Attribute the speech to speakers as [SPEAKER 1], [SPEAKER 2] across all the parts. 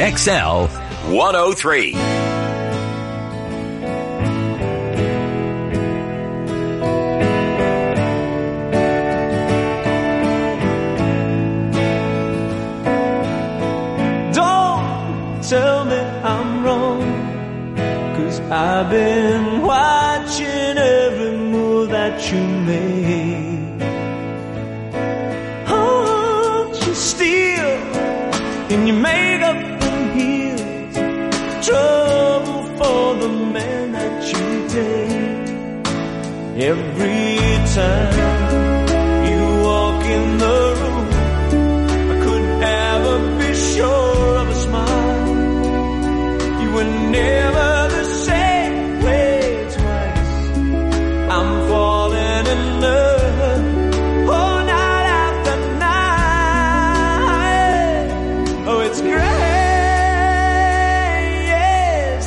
[SPEAKER 1] XL 103.
[SPEAKER 2] Don't tell me I'm wrong, 'cause I've been watching every move that you made. Aren't you still in your makeup and heels? Trouble for the man that you date. Every time you walk in the room, I could never be sure of a smile. You were never the same way twice. I'm falling in love, oh, night after night. Oh, it's great, yes.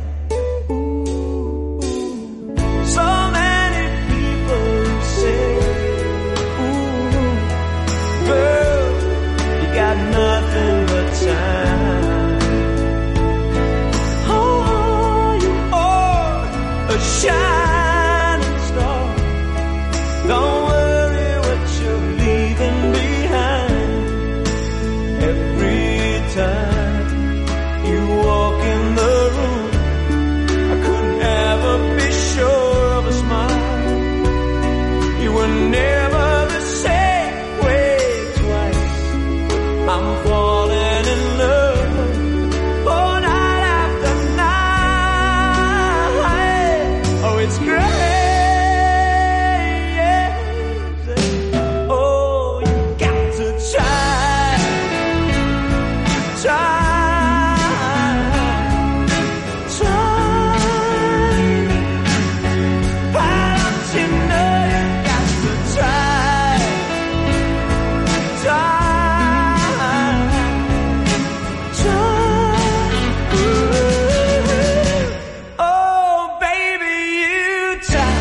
[SPEAKER 2] So many people say, ooh, girl, you got nothing but time. Oh, you are a shining star. Don't worry what you're leaving behind. Every time you walk in the room, I couldn't ever be sure of a smile. You were never the same way twice. I'm falling in love, oh, night after night. Oh, it's great, yes. Oh, you got to try. Why don't you know you got to try? Oh, baby, you try.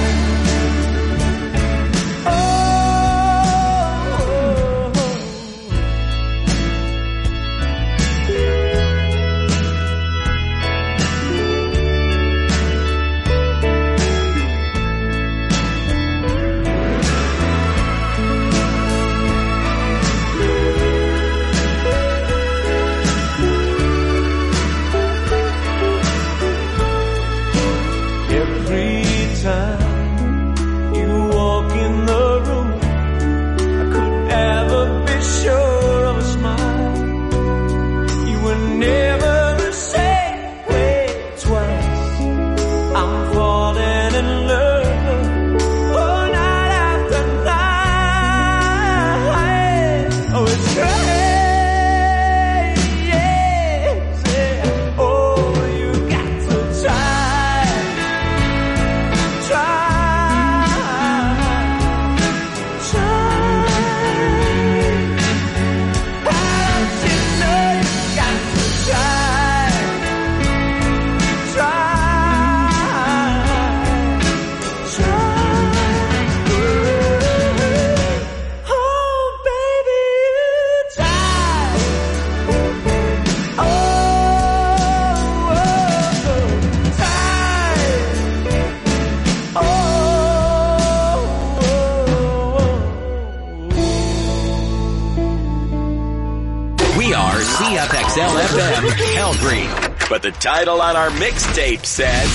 [SPEAKER 2] Every time you walk in the room, I couldn't ever be sure of a smile. You were never the same way twice. I'm falling in love, oh, night after night. Oh, it's great, yes. Oh, you got to try.
[SPEAKER 1] We are CFXL FM Calgary. But the title on our mixtape says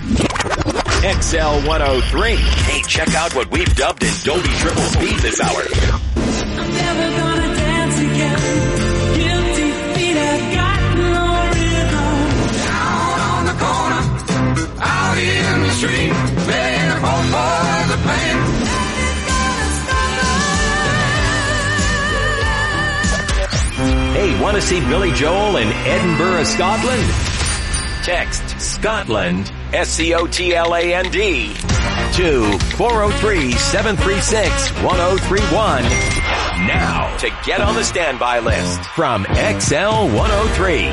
[SPEAKER 1] XL 103. Hey, check out what we've dubbed in Dolby Triple Speed this hour.
[SPEAKER 3] I'm never gonna dance again. Guilty feet have got no rhythm.
[SPEAKER 4] Down on the corner, out in the street, playing a phone for the pain.
[SPEAKER 1] Hey, want to see Billy Joel in Edinburgh, Scotland? Text Scotland, SCOTLAND, to 403-736-1031 now to get on the standby list from XL 103.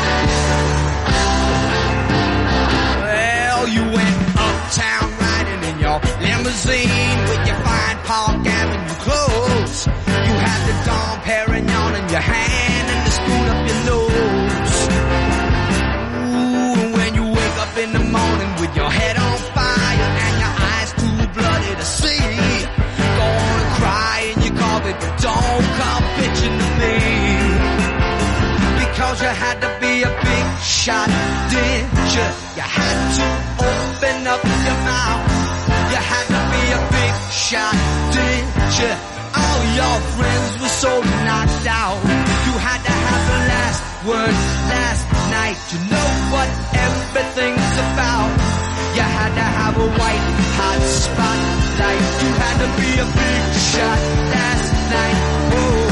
[SPEAKER 4] Well, you went uptown riding in
[SPEAKER 5] limousine with your fine Park Avenue clothes. You had the Dom Perignon in your hand and the spoon up your nose. Ooh, and when you wake up in the morning with your head on fire and your eyes too bloody to see, go on and cry in your coffee, but don't come bitching to me. Because you had to be a big shot, didn't you? You had to open up your mouth. You had to be a big shot, didn't you? All your friends were so knocked out. You had to have the last word last night. You know what everything's about. You had to have a white hot spotlight. You had to be a big shot last night. Oh.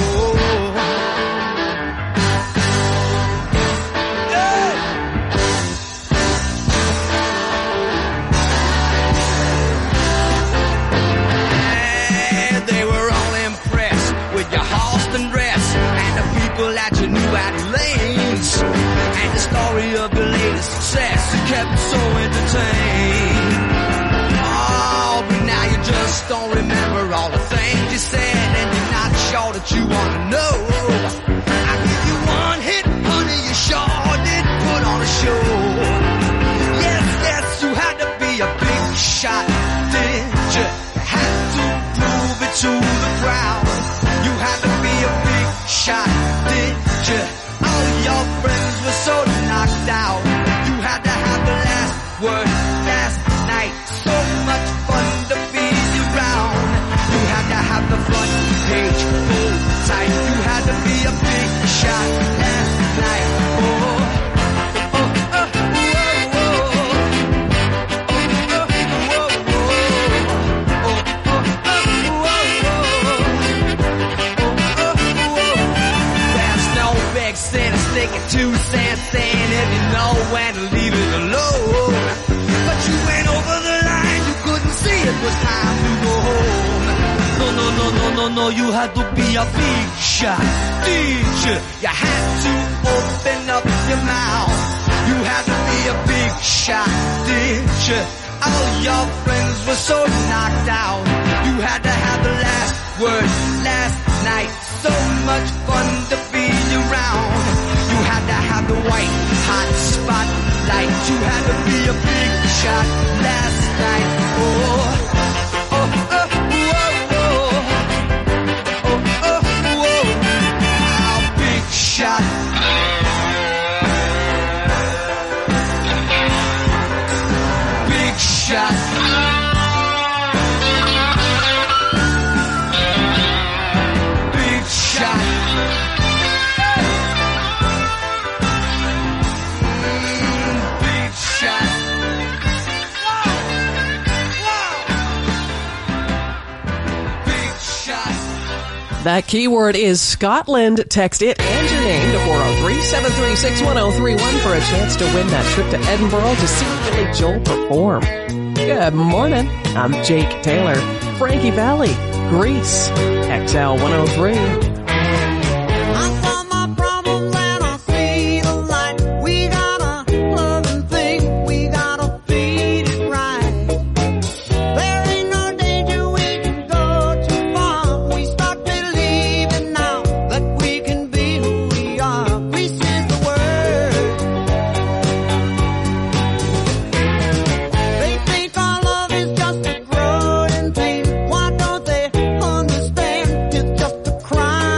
[SPEAKER 5] That you knew at lanes, and the story of your latest success, it kept you so entertained. Oh, but now you just don't remember all the things you said, and you're not sure that you want to know. I give you one hit, honey, you sure did put on a show. Yes, yes, you had to be a big shot, didn't you? You had to prove it to the crowd. You had to be a big shot, didn't you? All your friends were so knocked out. You had to have the last word last night. So much fun to be around. You had to have the front page full tight. You had to be a big shot last night. Stick it 2 cents in if you know when to leave it alone. But you went over the line, you couldn't see it was time to go home. No, you had to be a big shot, did you? You had to open up your mouth. You had to be a big shot, did you? All your friends were so knocked out. You had to have the last word last night. So much fun to be around. You had to have the white hot spotlight. You had to be a big shot last night. Oh, oh, oh, oh, oh, oh, oh, oh, big shot. Big shot. Big shot.
[SPEAKER 6] That keyword is Scotland. Text it and your name to 403-736-1031 for a chance to win that trip to Edinburgh to see Billy Joel perform. Good morning. I'm Jake Taylor. Frankie Valli, Grease, XL 103.
[SPEAKER 7] Crime.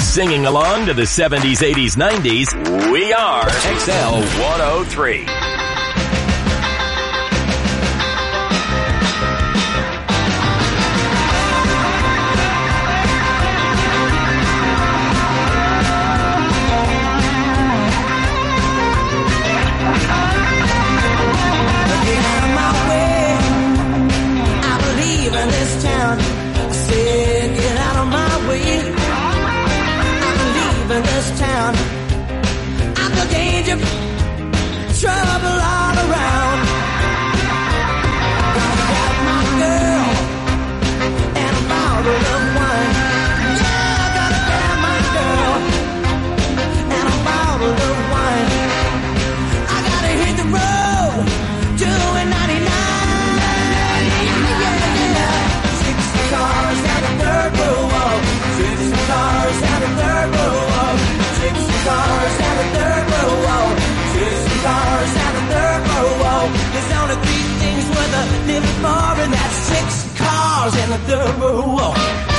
[SPEAKER 1] Singing along to the 70s, 80s, 90s, we are XL 103.
[SPEAKER 3] This town, I feel danger, trouble all around. Gotta have my girl and a bottle of wine. Yeah, I gotta have my girl and a bottle of wine. I gotta hit the road, doing 99. Yeah. 60 cars down the third row. 60 cars down the third row. 60 cars down the third row. 60 cars down the third row. There's only three things worth living for, and that's 60 cars in the third row.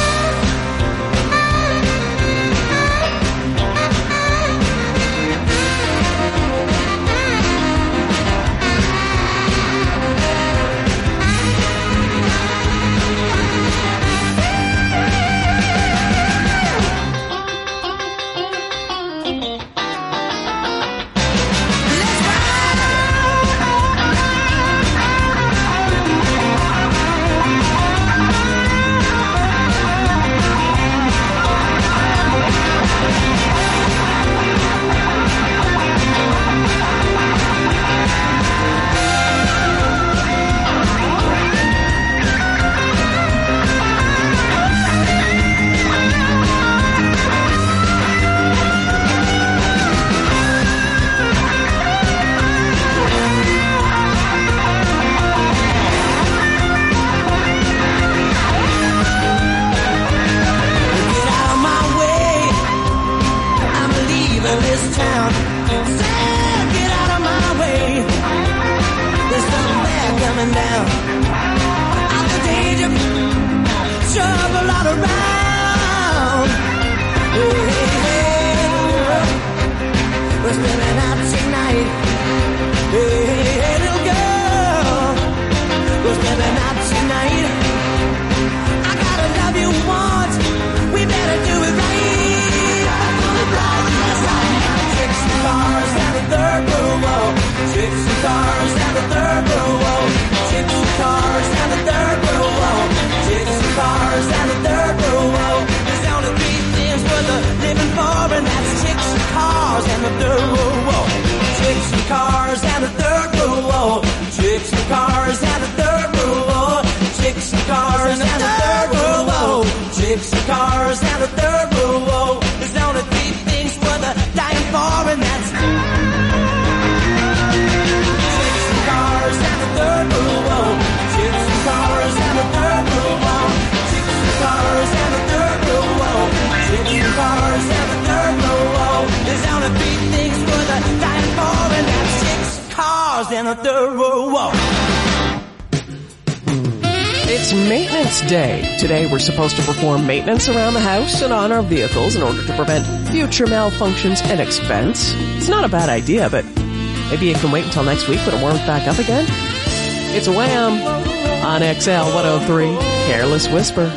[SPEAKER 6] It's Maintenance Day. Today we're supposed to perform maintenance around the house and on our vehicles in order to prevent future malfunctions and expense. It's not a bad idea, but maybe you can wait until next week when it warms back up again. It's Wham! On XL 103, Careless Whisper.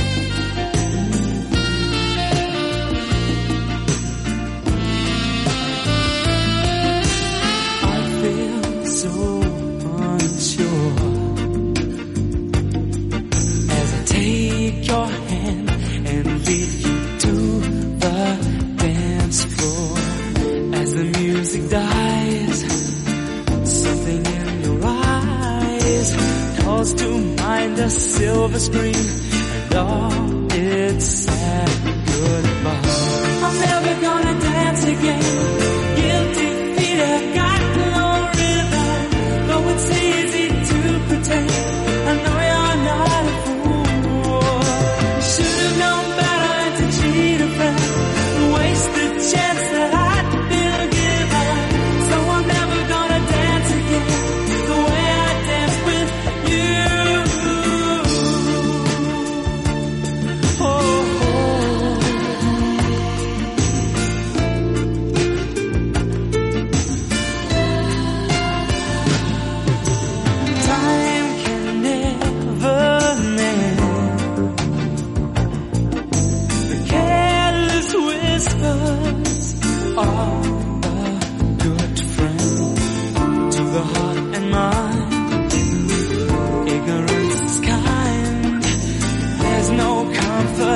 [SPEAKER 2] Silver screen and all its sad goodbye. I'm never gonna dance again. Guilty feet have got no rhythm. Though it's easy to pretend, I know you're not a fool. Should have known better to cheat a friend, waste the chance that I'd been given. So I'm never gonna dance again the way I danced with you.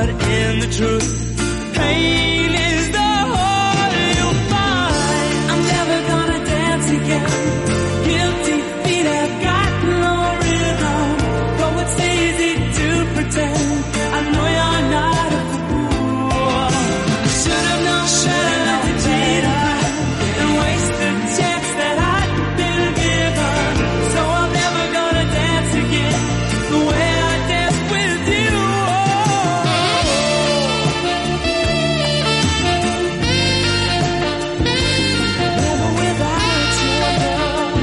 [SPEAKER 2] but in the truth, pain is the whole you'll find. I'm never gonna dance again. Guilty feet have got no rhythm. Though it's easy to pretend, I know you're not a fool. Should have known better to cheat and waste the chance that I'd been given. So I'm never gonna dance again the way I danced with you. Never without your love.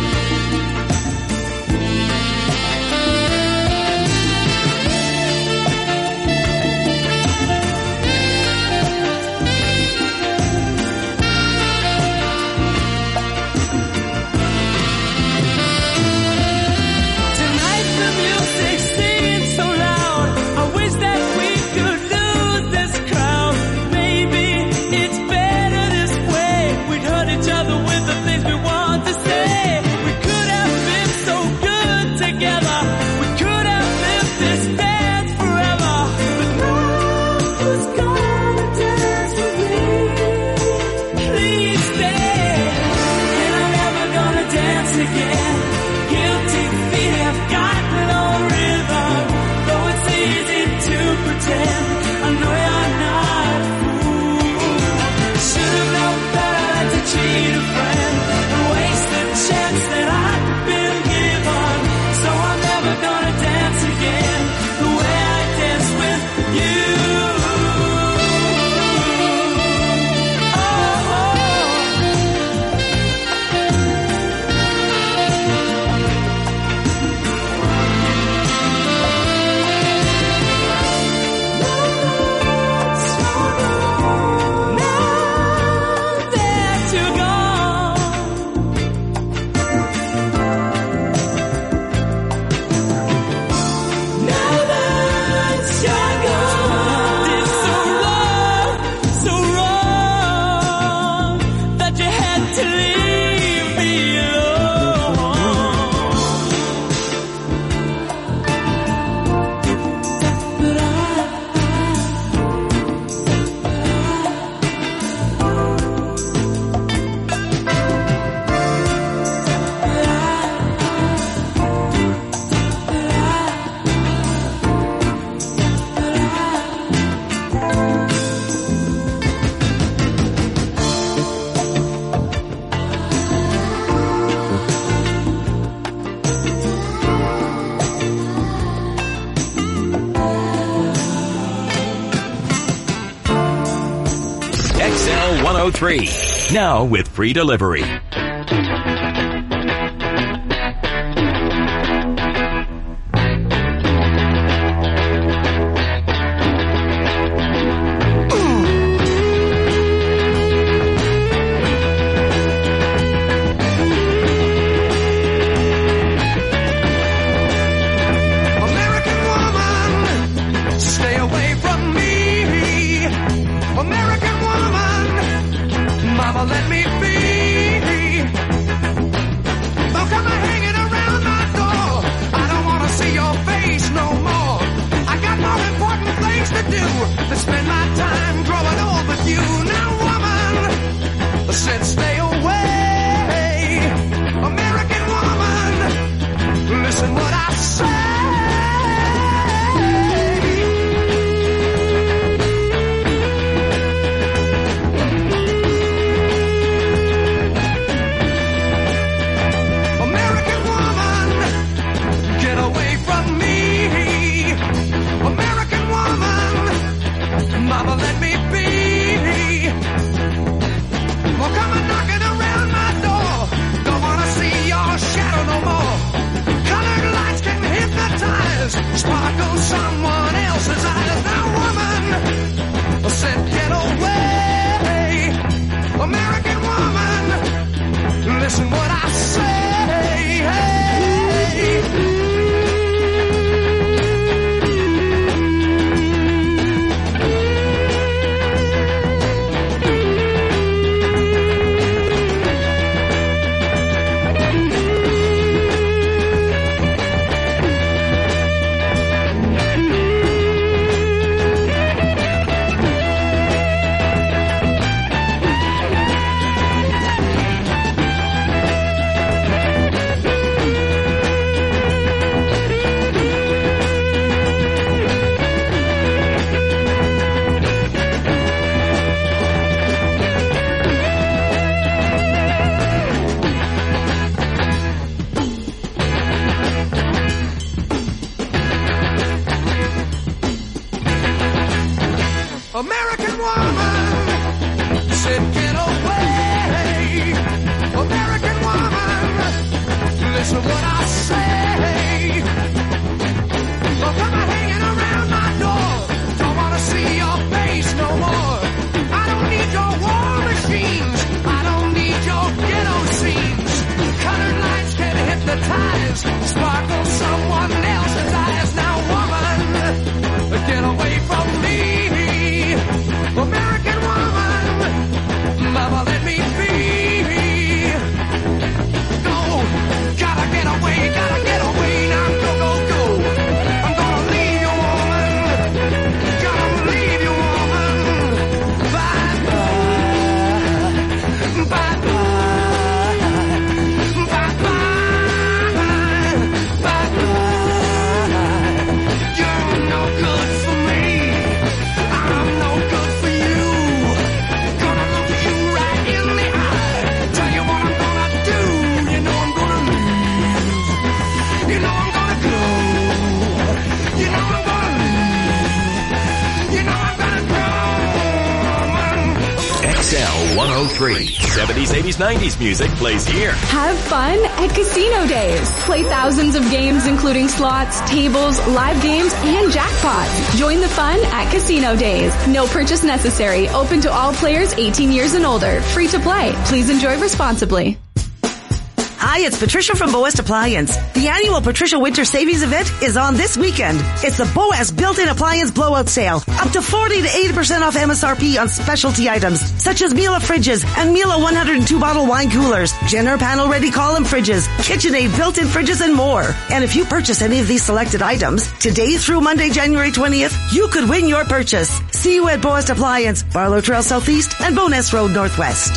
[SPEAKER 2] Tonight the music seems so loud. I wish that we could lose this crowd. Maybe it's better this way. We'd hurt each other with the things we want to say. We could have been so good together. We could have lived this dance forever. But no one's gonna dance with me. Please stay. And I'm never gonna dance again. Guilty feet have got no rhythm. Though it's easy to pretend, I know you're not a fool. Should've known better to cheat a friend and waste the chance that I've been given. So I'm never gonna dance again the way I danced with you. Now that you're gone, now that you're gone, it's so wrong that you had to leave me alone. But
[SPEAKER 1] XL 103. Now with free delivery.
[SPEAKER 5] American woman, stay away from me. American woman, mama, let me be. Don't come hanging around my door. I don't want to see your face no more. I got more important things to do than spend my time growing old with you. Now, woman, I said stay away. American woman, listen what I say. American woman, get away from me. American woman, mama, let me be. Well, come and knocking around my door. Don't wanna see your shadow no more. Colored lights can hypnotize, sparkle someone else's eyes. Now, woman, I said get away. American woman, listen what I say. Hey. American woman said, get away. American woman, listen what I say. Well, come on hanging around my door. Don't want to see your face no more. I don't need your war machines. I don't need your ghetto scenes. Colored lights can hypnotize, sparkle someone else's eyes. Now, woman, get away from me. American woman, mama, let me be. Go, gotta get away, now go, go, go. I'm gonna leave you, woman, gonna leave you, woman. Bye-bye, bye-bye, bye-bye, bye-bye. You're no good for me, I'm no good for you. Gonna look you right in the eye, tell you what I'm gonna do. You know I'm gonna leave, you know I'm gonna go, you know I'm gonna leave, you know I'm gonna go.
[SPEAKER 1] XL 103. 70s, 80s, 90s music plays here.
[SPEAKER 7] Have fun at Casino Days. Play thousands of games including slots, tables, live games, and jackpots. Join the fun at Casino Days. No purchase necessary. Open to all players 18 years and older. Free to play. Please enjoy responsibly.
[SPEAKER 8] Hi, it's Patricia from Boas Appliance. The annual Patricia Winter Savings Event is on this weekend. It's the Boas Built-In Appliance Blowout Sale. Up to 40 to 80% off MSRP on specialty items, such as Miele fridges and Miele 102-bottle wine coolers, Jenner panel-ready column fridges, KitchenAid built-in fridges, and more. And if you purchase any of these selected items, today through Monday, January 20th, you could win your purchase. See you at Boas Appliance, Barlow Trail Southeast, and Bowness Road Northwest.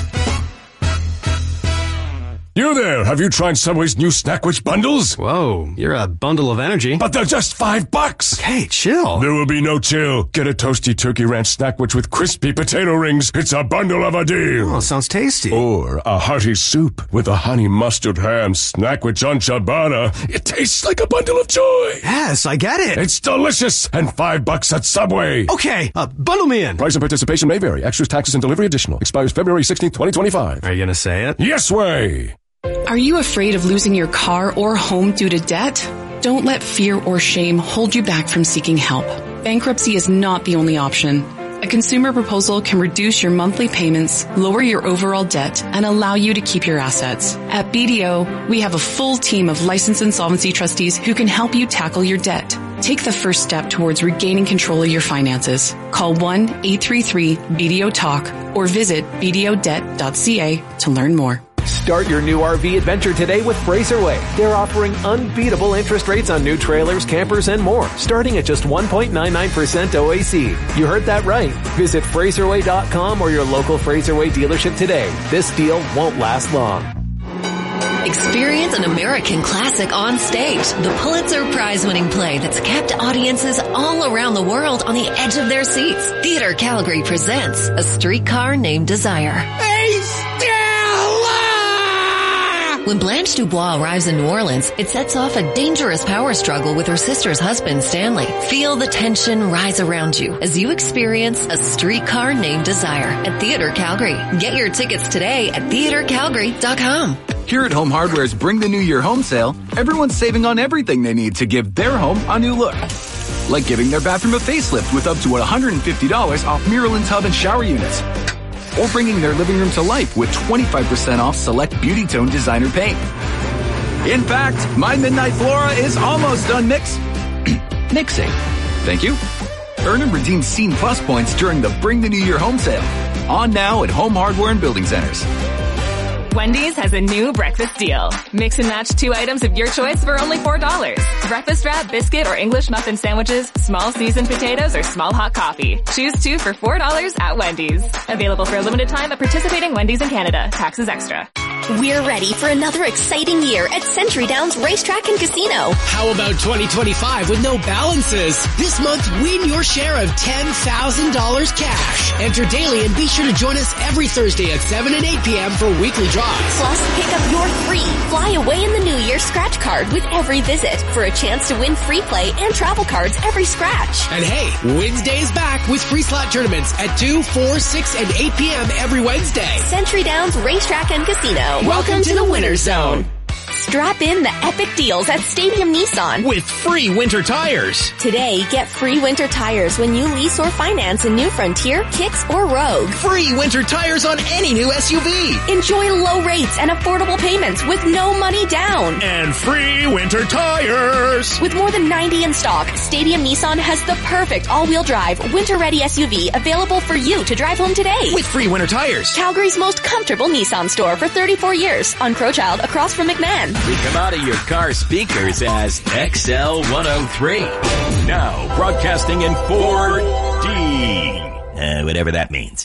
[SPEAKER 9] You there, have you tried Subway's new Snackwich bundles?
[SPEAKER 10] Whoa, you're a bundle of energy.
[SPEAKER 9] But they're just $5.
[SPEAKER 10] Hey, chill.
[SPEAKER 9] There will be no chill. Get a toasty turkey ranch Snackwich with crispy potato rings. It's a bundle of a deal.
[SPEAKER 10] Oh, sounds tasty.
[SPEAKER 9] Or a hearty soup with a honey mustard ham Snackwich on ciabatta. It tastes like a bundle of joy.
[SPEAKER 10] Yes, I get it.
[SPEAKER 9] It's delicious and $5 at Subway.
[SPEAKER 10] Okay, bundle me in.
[SPEAKER 9] Price and participation may vary. Extras, taxes, and delivery additional. Expires February 16th, 2025.
[SPEAKER 10] Are you gonna say it?
[SPEAKER 9] Yes way.
[SPEAKER 11] Are you afraid of losing your car or home due to debt? Don't let fear or shame hold you back from seeking help. Bankruptcy is not the only option. A consumer proposal can reduce your monthly payments, lower your overall debt, and allow you to keep your assets. At BDO, we have a full team of licensed insolvency trustees who can help you tackle your debt. Take the first step towards regaining control of your finances. Call 1-833-BDO-TALK or visit bdodebt.ca to learn more.
[SPEAKER 12] Start your new RV adventure today with Fraserway. They're offering unbeatable interest rates on new trailers, campers, and more, starting at just 1.99% OAC. You heard that right. Visit Fraserway.com or your local Fraserway dealership today. This deal won't last long.
[SPEAKER 13] Experience an American classic on stage. The Pulitzer Prize-winning play that's kept audiences all around the world on the edge of their seats. Theater Calgary presents A Streetcar Named Desire.
[SPEAKER 5] Hey, Stella!
[SPEAKER 13] When Blanche Dubois arrives in New Orleans, it sets off a dangerous power struggle with her sister's husband, Stanley. Feel the tension rise around you as you experience A Streetcar Named Desire at Theater Calgary. Get your tickets today at theatercalgary.com.
[SPEAKER 14] Here at Home Hardware's Bring the New Year Home Sale, everyone's saving on everything they need to give their home a new look. Like giving their bathroom a facelift with up to $150 off mirror and tub and shower units. Or bringing their living room to life with 25% off select Beauty Tone designer paint. In fact, my Midnight Flora is almost done mixing. Thank you. Earn and redeem Scene Plus points during the Bring the New Year Home Sale. On now at Home Hardware and Building Centers.
[SPEAKER 15] Wendy's has a new breakfast deal. Mix and match 2 items of your choice for only $4. Breakfast wrap, biscuit, or English muffin sandwiches, small seasoned potatoes, or small hot coffee. Choose 2 for $4 at Wendy's. Available for a limited time at participating Wendy's in Canada. Taxes extra.
[SPEAKER 16] We're ready for another exciting year at Century Downs Racetrack and Casino.
[SPEAKER 17] How about 2025 with no balances? This month, win your share of $10,000 cash. Enter daily and be sure to join us every Thursday at 7 and 8 p.m. for weekly draws.
[SPEAKER 16] Plus, pick up your free Fly Away in the New Year scratch card with every visit for a chance to win free play and travel cards every scratch.
[SPEAKER 17] And hey, Wednesday is back with free slot tournaments at 2, 4, 6, and 8 p.m. every Wednesday.
[SPEAKER 16] Century Downs Racetrack and Casino.
[SPEAKER 17] Welcome to the Winner's Zone.
[SPEAKER 16] Strap in the epic deals at Stadium Nissan
[SPEAKER 17] with free winter tires.
[SPEAKER 16] Today, get free winter tires when you lease or finance a new Frontier, Kicks, or Rogue.
[SPEAKER 17] Free winter tires on any new SUV.
[SPEAKER 16] Enjoy low rates and affordable payments with no money down.
[SPEAKER 17] And free winter tires.
[SPEAKER 16] With more than 90 in stock, Stadium Nissan has the perfect all-wheel drive, winter-ready SUV available for you to drive home today.
[SPEAKER 17] With free winter tires.
[SPEAKER 16] Calgary's most comfortable Nissan store for 34 years on Crowchild across from McMahon.
[SPEAKER 1] We come out of your car speakers as XL 103. Now broadcasting in 4D. Whatever that means.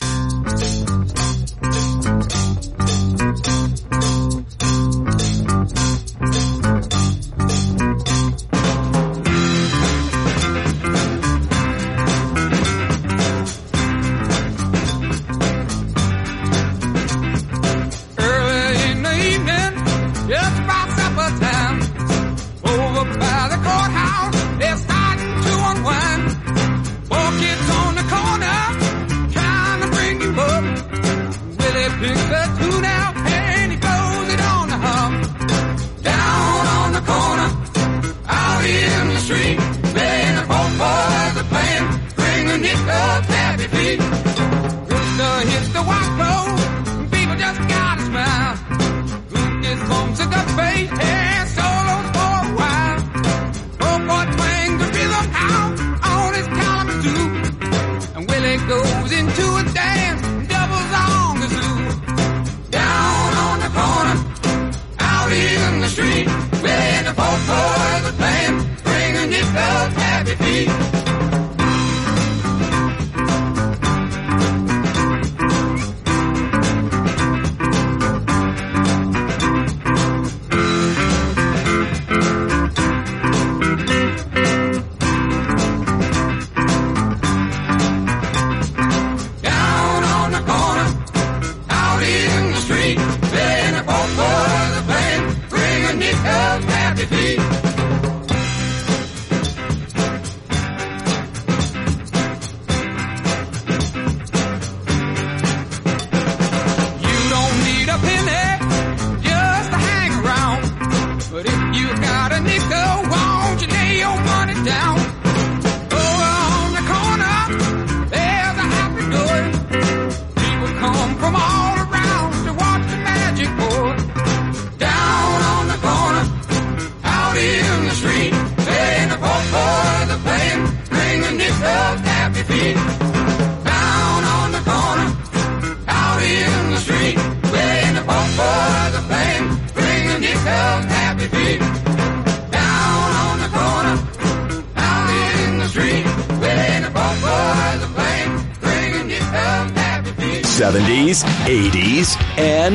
[SPEAKER 1] '70s, '80s, and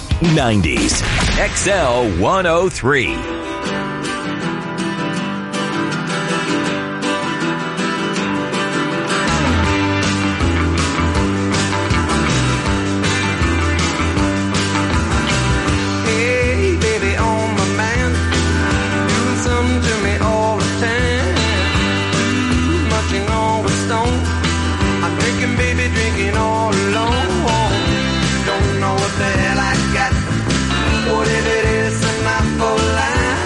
[SPEAKER 1] '90s. XL 103.
[SPEAKER 3] What if it is enough for life?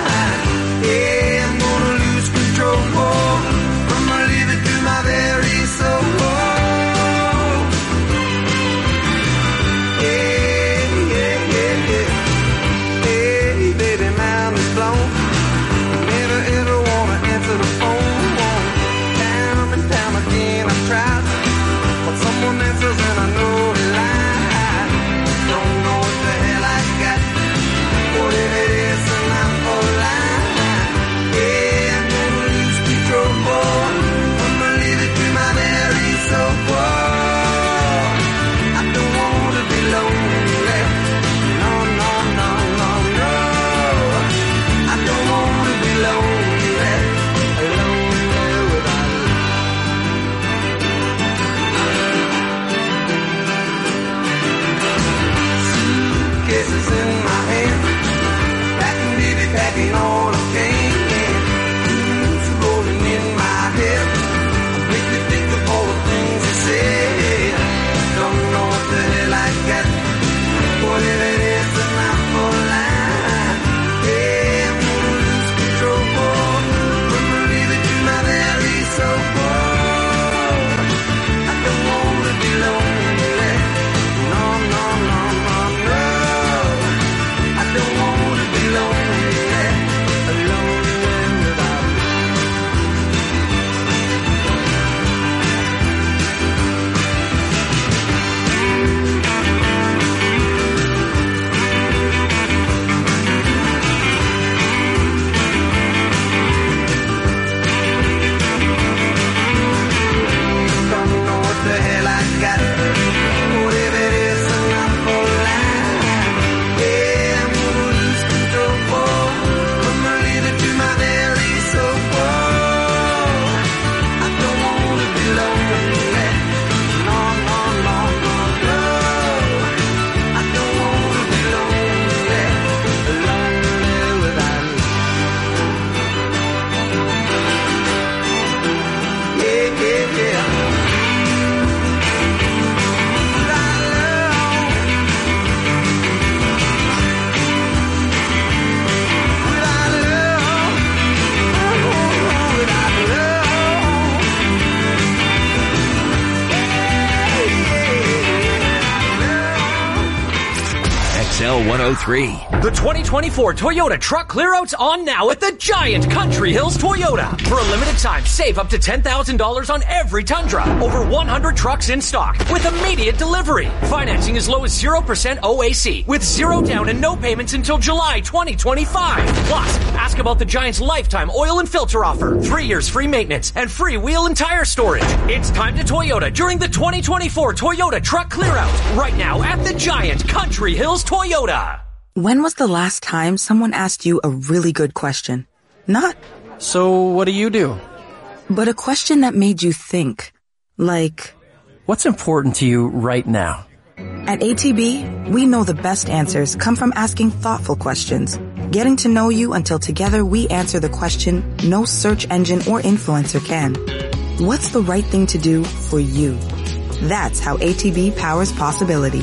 [SPEAKER 1] XL 103.
[SPEAKER 18] The 2024 Toyota Truck Clearout's on now at the Giant Country Hills Toyota. For a limited time, save up to $10,000 on every Tundra. Over 100 trucks in stock with immediate delivery. Financing as low as 0% OAC with zero down and no payments until July 2025. Plus, ask about the Giant's lifetime oil and filter offer. 3 years free maintenance and free wheel and tire storage. It's time to Toyota during the 2024 Toyota Truck Clearout. Right now at the Giant Country Hills Toyota.
[SPEAKER 19] When was the last time someone asked you a really good question? Not,
[SPEAKER 20] so what do you do?
[SPEAKER 19] But a question that made you think. Like,
[SPEAKER 20] what's important to you right now?
[SPEAKER 19] At ATB, we know the best answers come from asking thoughtful questions. Getting to know you until together we answer the question no search engine or influencer can. What's the right thing to do for you? That's how ATB powers possibility.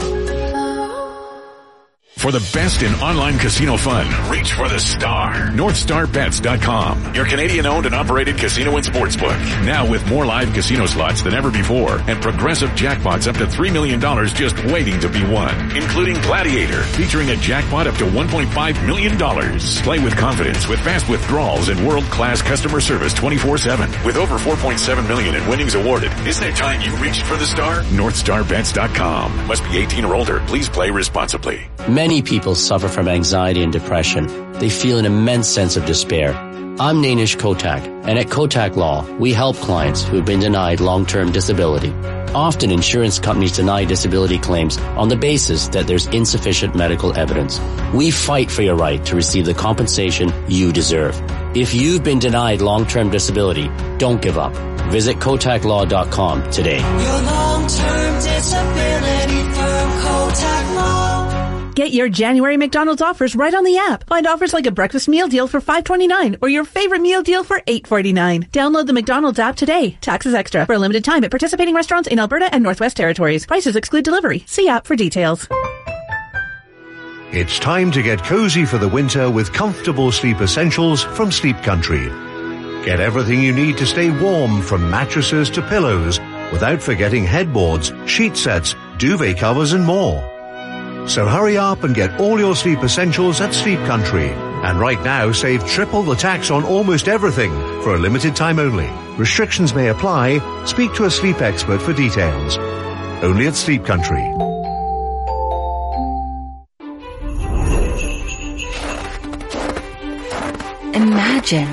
[SPEAKER 21] For the best in online casino fun, reach for the star. NorthStarBets.com, your Canadian-owned and operated casino and sportsbook. Now with more live casino slots than ever before and progressive jackpots up to $3 million just waiting to be won, including Gladiator, featuring a jackpot up to $1.5 million. Play with confidence with fast withdrawals and world-class customer service 24/7. With over $4.7 million in winnings awarded, isn't it time you reached for the star? NorthStarBets.com. Must be 18 or older. Please play responsibly.
[SPEAKER 22] Many people suffer from anxiety and depression. They feel an immense sense of despair. I'm Nainish Kotak, and at Kotak Law, we help clients who have been denied long-term disability. Often insurance companies deny disability claims on the basis that there's insufficient medical evidence. We fight for your right to receive the compensation you deserve. If you've been denied long-term disability, don't give up. Visit KotakLaw.com today.
[SPEAKER 3] Your long-term disability firm, Kotak Law.
[SPEAKER 23] Get your January McDonald's offers right on the app. Find offers like a breakfast meal deal for $5.29 or your favorite meal deal for $8.49. Download the McDonald's app today. Taxes extra. For a limited time at participating restaurants in Alberta and Northwest Territories. Prices exclude delivery. See app for details.
[SPEAKER 24] It's time to get cozy for the winter with comfortable sleep essentials from Sleep Country. Get everything you need to stay warm, from mattresses to pillows, without forgetting headboards, sheet sets, duvet covers and more. So hurry up and get all your sleep essentials at Sleep Country. And right now, save triple the tax on almost everything for a limited time only. Restrictions may apply. Speak to a sleep expert for details. Only at Sleep Country.
[SPEAKER 25] Imagine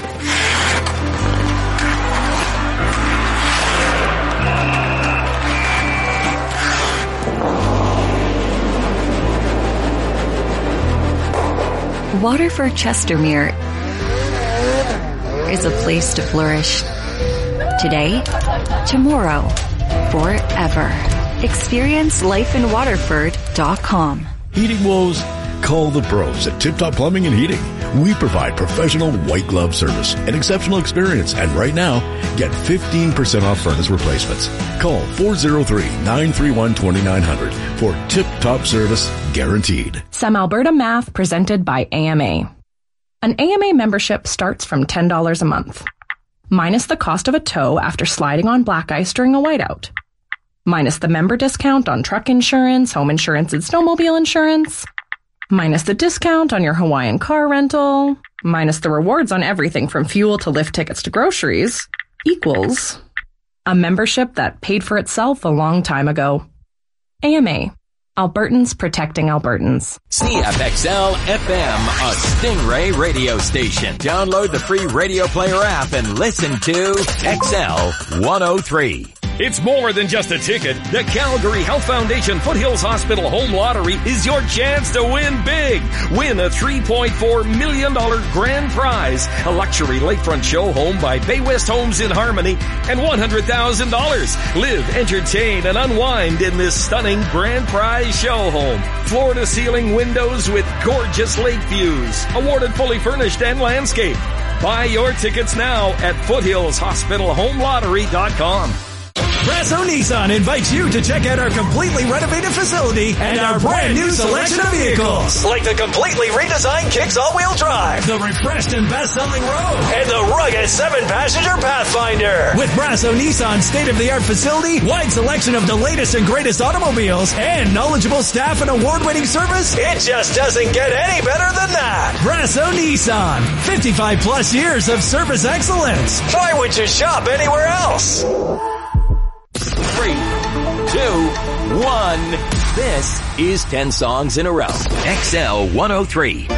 [SPEAKER 25] Waterford Chestermere is a place to flourish. Today, tomorrow, forever. Experience lifeinwaterford.com.
[SPEAKER 26] Heating woes? Call the pros at Tip Top Plumbing and Heating. We provide professional white glove service and exceptional experience. And right now, get 15% off furnace replacements. Call 403-931-2900 for Tip Top service guaranteed.
[SPEAKER 27] Some Alberta math presented by AMA. An AMA membership starts from $10 a month. Minus the cost of a tow after sliding on black ice during a whiteout. Minus the member discount on truck insurance, home insurance, and snowmobile insurance. Minus the discount on your Hawaiian car rental, minus the rewards on everything from fuel to lift tickets to groceries, equals a membership that paid for itself a long time ago. AMA. Albertans protecting Albertans.
[SPEAKER 1] CFXL FM, a Stingray radio station. Download the free Radio Player app and listen to XL 103.
[SPEAKER 28] It's more than just a ticket. The Calgary Health Foundation Foothills Hospital Home Lottery is your chance to win big. Win a $3.4 million grand prize, a luxury lakefront show home by Bay West Homes in Harmony, and $100,000. Live, entertain, and unwind in this stunning grand prize show home. Floor-to-ceiling windows with gorgeous lake views. Awarded fully furnished and landscaped. Buy your tickets now at FoothillsHospitalHomeLottery.com.
[SPEAKER 2] Brasso Nissan invites you to check out our completely renovated facility and our brand new selection of vehicles.
[SPEAKER 4] Like the completely redesigned Kicks all-wheel drive,
[SPEAKER 2] the refreshed and best-selling Rogue,
[SPEAKER 4] and the rugged 7-passenger Pathfinder.
[SPEAKER 2] With Brasso Nissan's state-of-the-art facility, wide selection of the latest and greatest automobiles, and knowledgeable staff and award-winning service,
[SPEAKER 4] it just doesn't get any better than that.
[SPEAKER 2] Brasso Nissan, 55 plus years of service excellence.
[SPEAKER 4] Why would you shop anywhere else?
[SPEAKER 1] 3, 2, 1. This is 10 songs in a row. XL 103.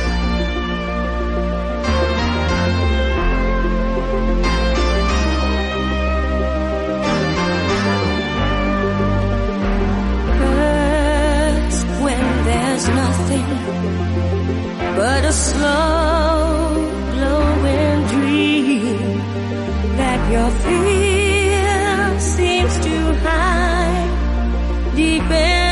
[SPEAKER 3] Nothing but a slow glowing dream that your fear seems to hide deep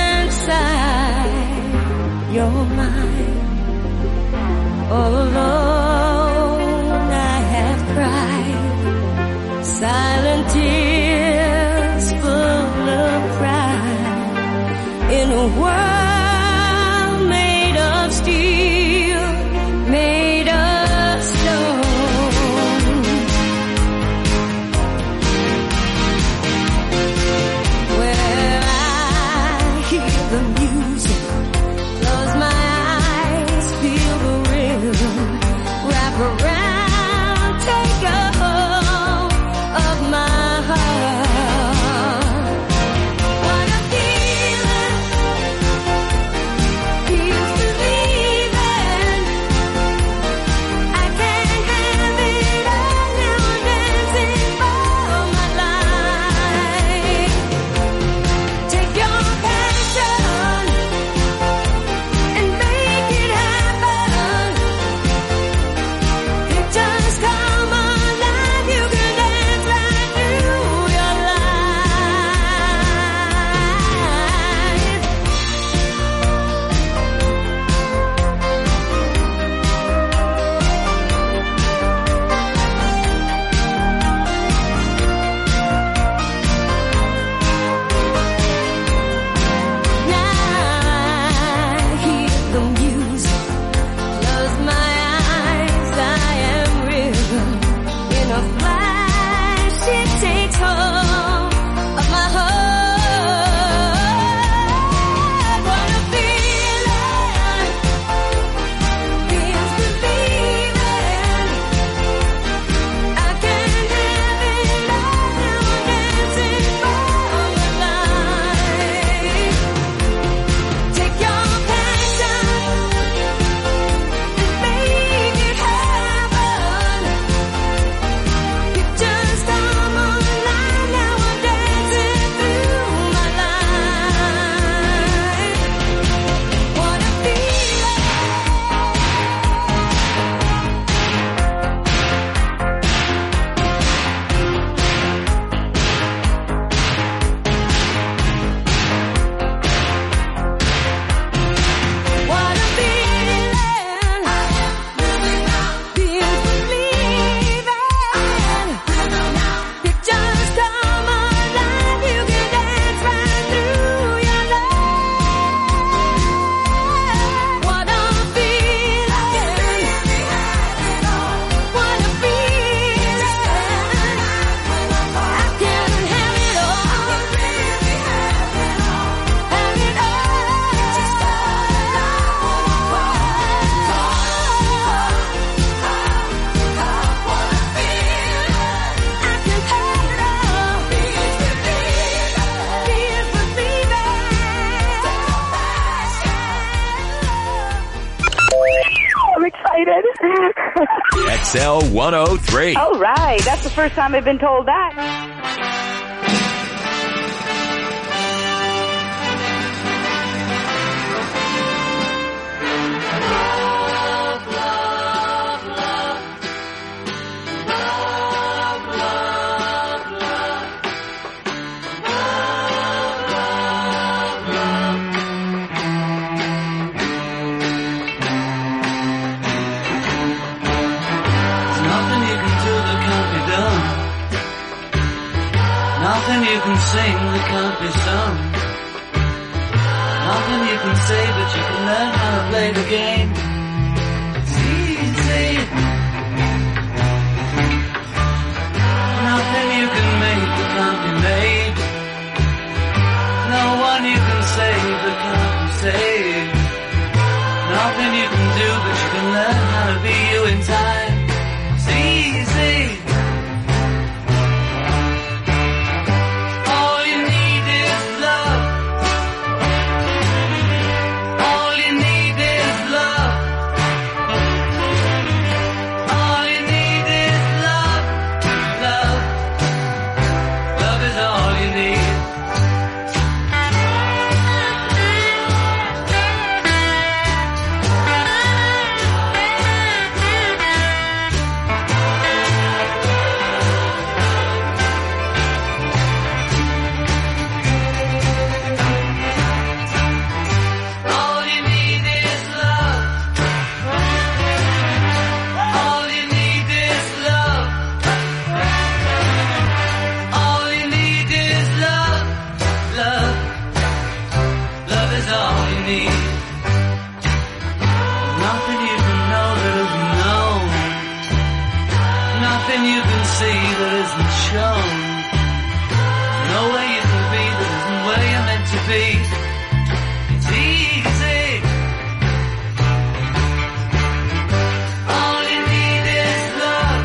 [SPEAKER 3] inside your mind. All alone I have cried silent tears full of pride in a world steel made of stone. Where I hear the music, close my eyes, feel the rhythm, wrap around, take a hold of my heart. What a feeling, feels believing. I can't have it all now, I'm dancing for my life. Take your passion and make it happen. It just come alive, you can dance right through your I hear the music, close my eyes, I am rhythm. In a flash, it takes hold of my heart. What a feeling, feels believing. I can't have it all now, I'm dancing for my life. Take your passion and make it happen. It just come alive, now I'm dancing through my life. What a feeling. What a feeling, feels believing. It just come alive, you can dance right through your life. What a feeling, what a feeling. I can have it all, have it
[SPEAKER 6] I'm excited.
[SPEAKER 1] XL 103.
[SPEAKER 6] All right. That's the first time I've been told that.
[SPEAKER 3] There's nothing you can do that can't be done. Nothing you can sing that can't be sung. Nothing you can say, but you can learn how to play the game. It's easy. Nothing you can make that can't be made. No one you can save that can't be saved. Nothing you can do, but you can learn how to be you in time. It's easy. All you need is love. All you need is love. All you need is love. Love. Love is all you need. All you need is love. All you need is love. All you need is love. Love. Love is all you need. Nothing you can know that isn't known. Nothing you can see that isn't shown. No way you can be that isn't where you're meant to be. It's easy. All you need is love.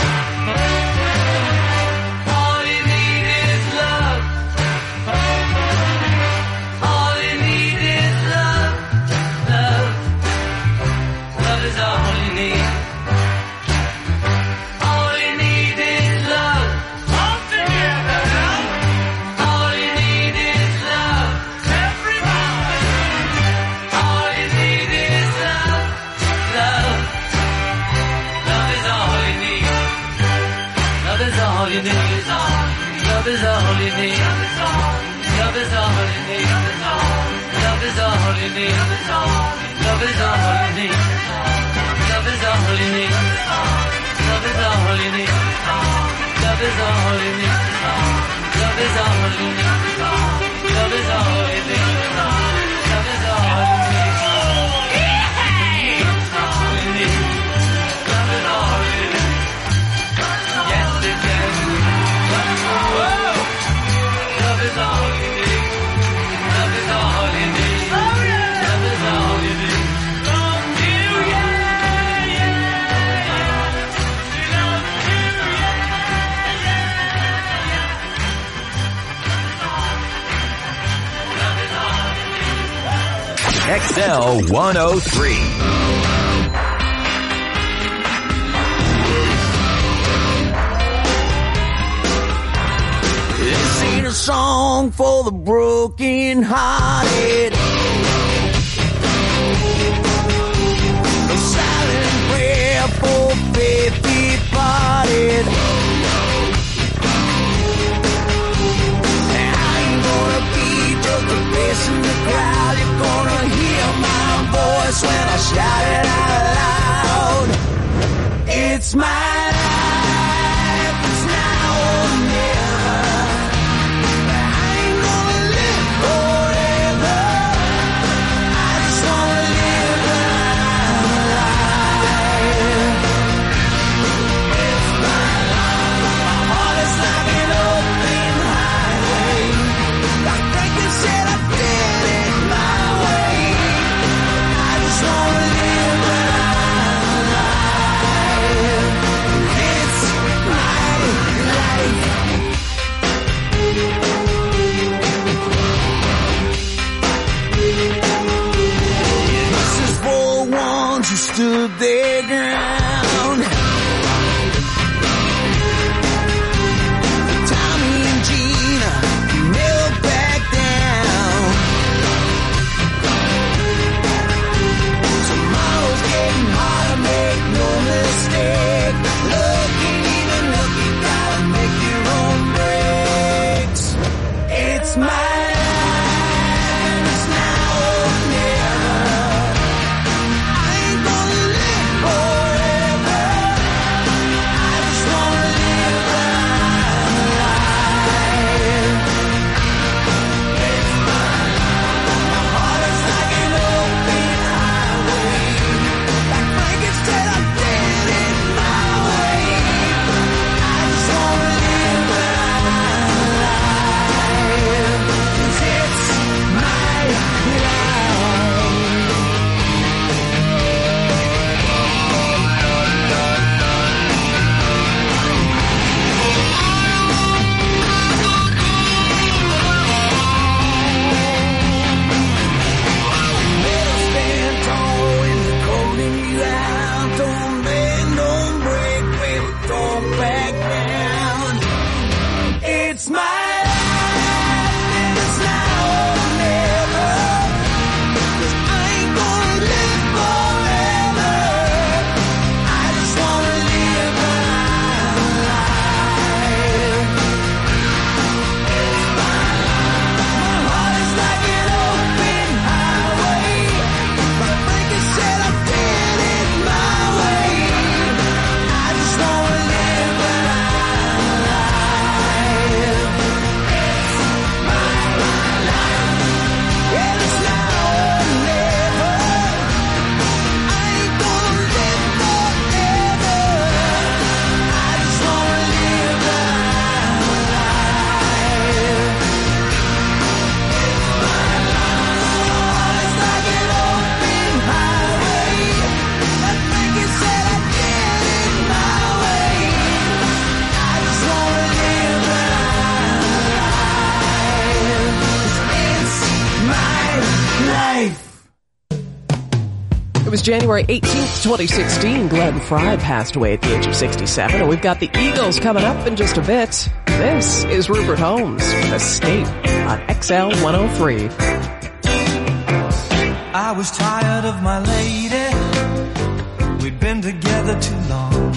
[SPEAKER 3] All you need is love. All you need is love. Love. Love is all you need. All you need is love. All together now. All you need is love. Everybody. All you need is love. Love. Love is all you need. Love is all you need. Love is all you need. Love is all you need. Love is all you need. Love is all you need. Love is all you need. Love is all you need. Love is all you need. Love is all you need. Love is all you need. Love is all you need. Love is all you need. Yes, it is. Whoa! Love is all you need. Love is all you need. Love is all you need. Love you, yeah, yeah. Love you,
[SPEAKER 1] XL 103.
[SPEAKER 3] This ain't a song for the broken hearted. A silent prayer for faith departed. I ain't gonna be just a face in the crowd. You're gonna hear my voice when I shout it out loud. It's my life, it's now or never. I ain't gonna live forever. I just wanna live my life. It's my life. My heart is like an open highway. I think you said I did it my way. I just wanna live my life. It's my life. This is for ones who stood their ground. Tommy and Gina never back down. Tomorrow's getting harder, make no mistake. Look, ain't even look, you gotta make your own breaks. It's my life, it's now or never. I ain't gonna live forever. I just wanna live my life. It's my life, and it's now or never. 'Cause I ain't gonna live forever. I just wanna live my life. My heart is like an open highway. My breaker said I did it my way. I just wanna live my life. My life. Well, it's now or never. I ain't gonna live forever. I just wanna live my life. My heart is like an open highway. My breaker said I did it my way. I just wanna live my life. It's my life.
[SPEAKER 5] It was January 18th, 2016. Glenn Frey passed away at the age of 67, and we've got the Eagles coming up in just a bit. This is Rupert Holmes with Escape on XL 103.
[SPEAKER 3] I was tired of my lady. We'd been together too long.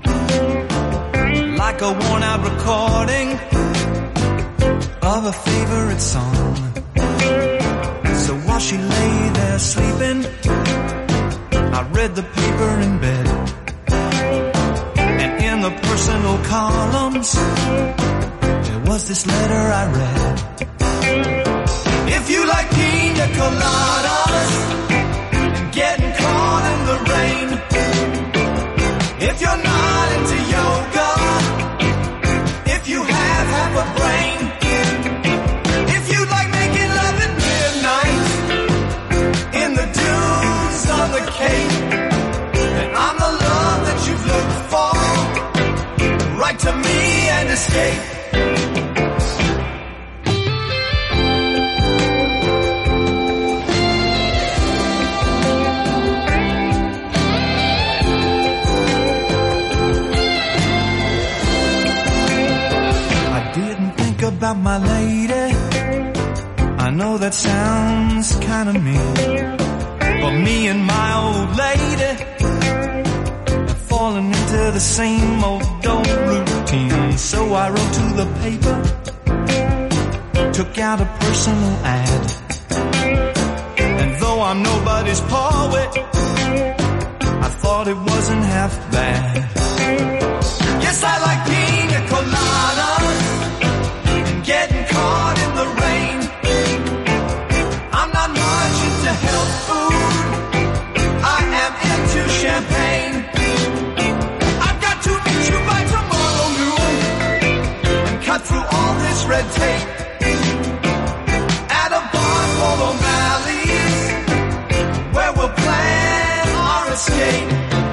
[SPEAKER 3] Like a worn-out recording of a favorite song. So while she lay there sleeping, I read the paper in bed. And in the personal columns, there was this letter I read. If you like pina coladas and getting caught in the rain, if you're not into yoga, if you have half a brain, if you like making love at midnight in the dunes on the Cape, then I'm the love that you've looked for. Write to me and escape. I didn't think about my lady. I know that sounds kind of mean, but me and my old lady have fallen into the same old routine. So I wrote to the paper, took out a personal ad, and though I'm nobody's poet, I thought it wasn't half bad. Yes, I like pina coladas and getting caught in the rain. I'm not much into health food. I am into champagne. I've got to meet you by tomorrow noon and cut through all this red tape at a bar called O'Malley's, where we'll plan our escape.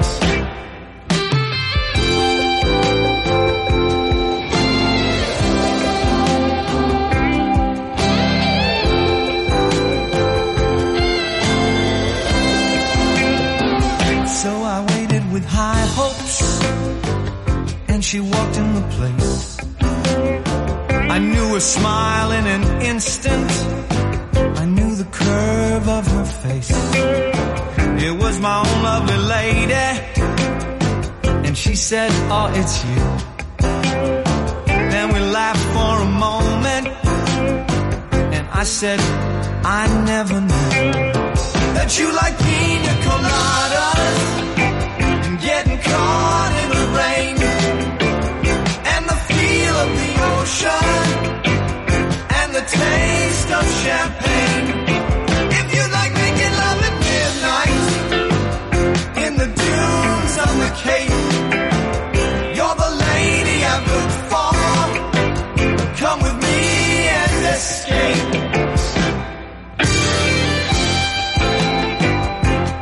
[SPEAKER 3] So I waited with high hopes, and she walked in the place. I knew her smile in an instant. I knew the curve of her face. It was my own lovely lady, and she said, oh, it's you. Then we laughed for a moment, and I said, I never knew that you like pina coladas and getting caught in the rain and the feel of the ocean and the taste of champagne. If you like making love at midnight in the dunes on the Cape, you're the lady I've looked for. Come with me and escape.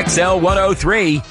[SPEAKER 1] XL 103.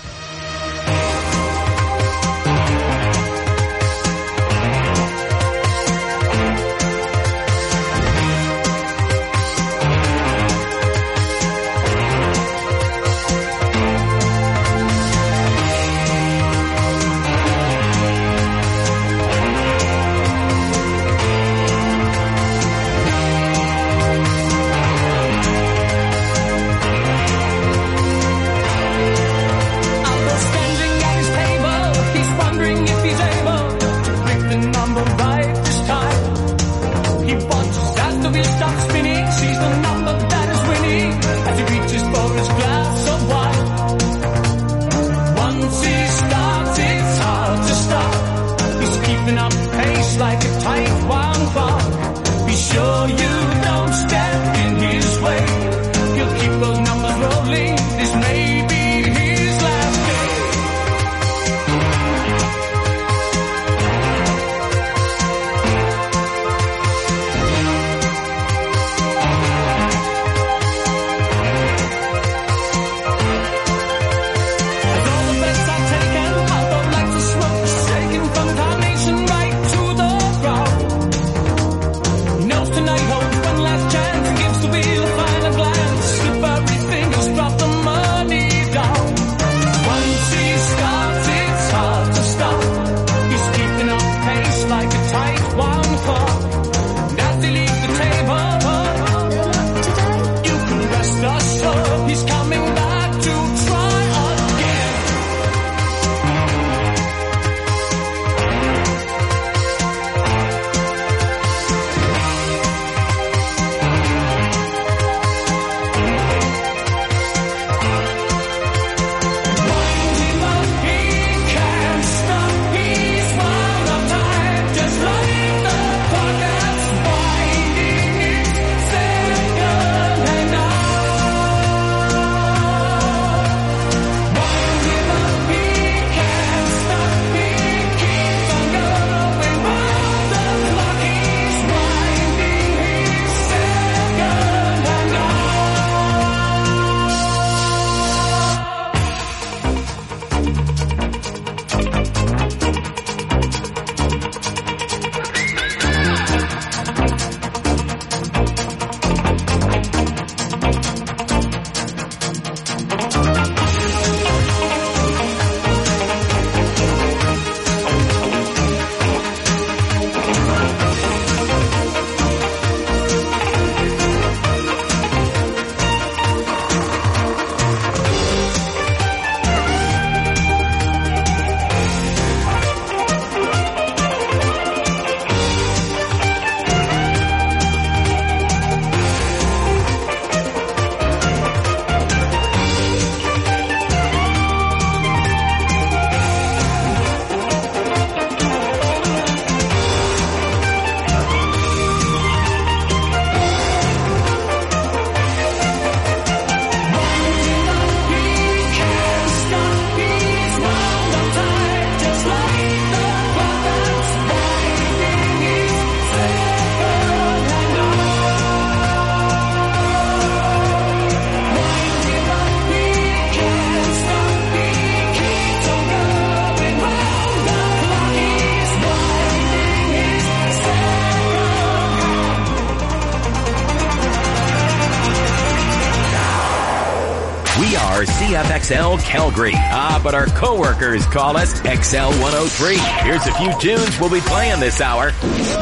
[SPEAKER 1] are CFXL Calgary. But our coworkers call us XL 103. Here's a few tunes we'll be playing this hour.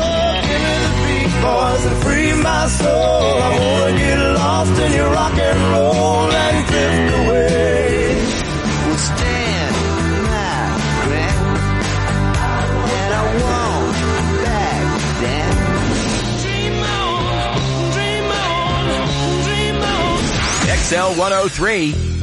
[SPEAKER 3] Boys and free my soul. I wanna get lost in your rock and roll and drift away. We'll stand my ground, and I won't back down. Dream on, dream on, dream on.
[SPEAKER 1] XL 103.